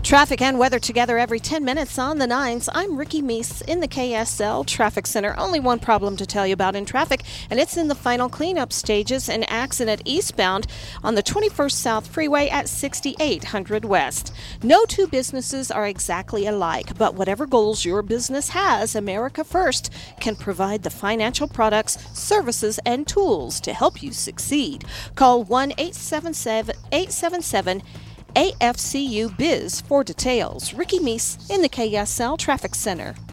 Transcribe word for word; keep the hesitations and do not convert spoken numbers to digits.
Traffic and weather together every ten minutes on the nines. I'm Ricky Meese in the K S L Traffic Center. Only one problem to tell you about in traffic, and it's in the final cleanup stages. An accident eastbound on the twenty-first South Freeway at sixty-eight hundred West. No two businesses are exactly alike, but whatever goals your business has, America First can provide the financial products, services, and tools to help you succeed. Call one eight seven seven, eight seven seven, A F C U Biz for details. Ricky Meese in the K S L Traffic Center.